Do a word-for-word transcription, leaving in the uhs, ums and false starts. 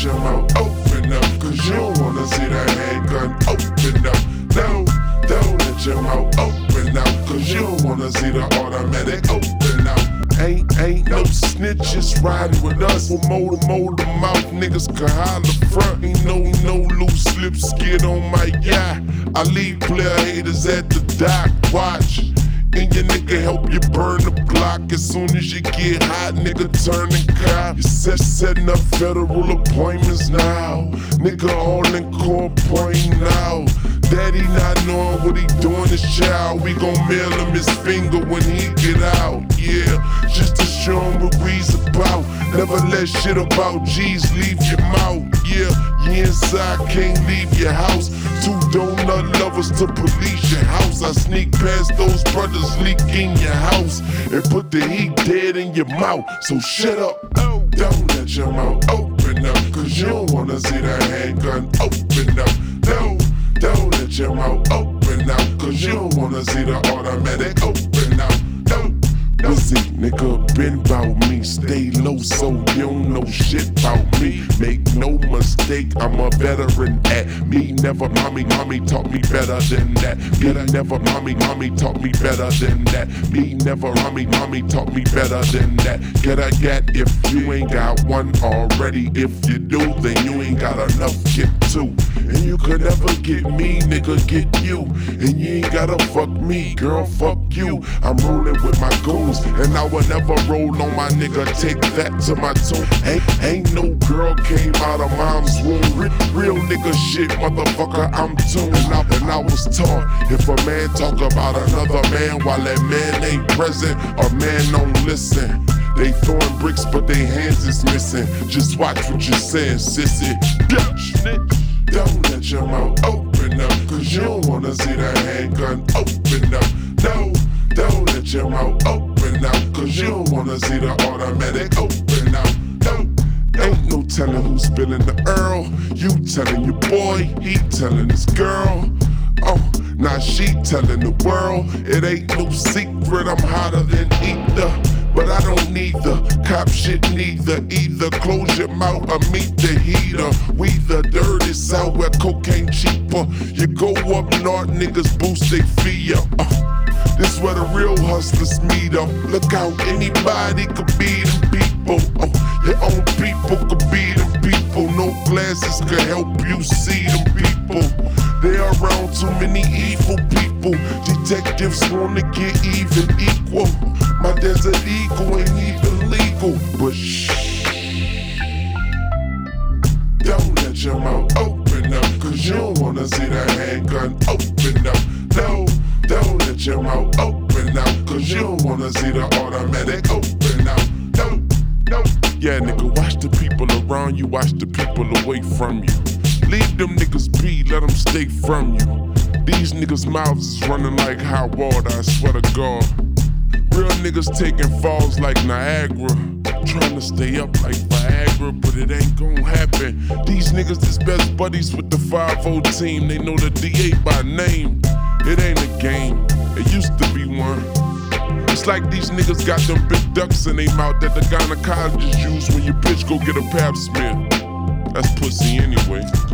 let your mouth open up, cause you don't wanna see that handgun open up. No, don't let your mouth open up, cause you don't wanna see the automatic open up. Ain't, ain't no snitches riding with us. We'll mold, mold them out, niggas can holler front. Ain't no, no loose lips, skid on my yacht. I leave player haters at the dock, watch. And your nigga help you burn the block. As soon as you get hot, nigga turn and cop. You set setting up federal appointments now. Nigga all in court pointing now. Daddy not knowing what he doing his child. We gon' mail him his finger when he get out. Yeah, just to show him what we's about. Never let shit about G's leave your mouth. Yeah, you inside can't leave your house. Two donut lovers to police your house. I sneak past those brothers leak in your house and put the heat dead in your mouth. So shut up, oh, don't let your mouth open up, cause you don't wanna see that handgun open up. No, don't let your mouth open up, cause you don't wanna see the automatic open up. No, Wizzy, nigga, been bout me. Stay low so you don't know shit bout me. Make no mistake, I'm a veteran at me. Never, mommy, mommy taught me better than that. Me never, mommy, mommy taught me better than that. Me never, mommy, mommy taught me better than that. Get a get if you ain't got one already. If you do, then you ain't got enough, get two. And you could never get me, nigga, get you. And you ain't gotta fuck me, girl, fuck you. I'm rolling with my goons, and I will never roll on my nigga. Take that to my tomb. Ain't, ain't no girl came out of mom's womb. Real, real nigga shit, motherfucker, I'm tuned. And I, and I was taught, if a man talk about another man while that man ain't present, a man don't listen. They throwing bricks, but they hands is missing. Just watch what you're saying, sissy. Bitch, don't let your mouth open up, cause you don't wanna see that handgun open up. No, don't let your mouth open up, cause you don't wanna see the automatic open up. No, ain't no telling who's spilling the Earl. You telling your boy, he telling his girl. Oh, now she telling the world. It ain't no secret, I'm hotter than ether. But I don't need the cop shit neither. Either close your mouth or meet the heater. We the dirty south where cocaine cheaper. You go up north, niggas boost they fee up. Uh, this where the real hustlers meet up. Look out, anybody could be them people. Oh, your own people could be them people. No glasses could help you see them people. They around too many evil people. Detectives wanna get even equal. My desert eagle ain't even legal, but shh. Don't let your mouth open up, cause you don't wanna see that handgun open up. No, don't let your mouth open up, cause you don't wanna see the automatic open up. No, no. Yeah, nigga, watch the people around you, watch the people away from you. Leave them niggas be, let them stay from you. These niggas' mouths is running like hot water, I swear to God. Real niggas taking falls like Niagara. Trying to stay up like Viagra, but it ain't gon' happen. These niggas is best buddies with the five oh team. They know the D eight by name. It ain't a game, it used to be one. It's like these niggas got them big ducks in their mouth that the gynecologists use when your bitch go get a pap smear. That's pussy anyway.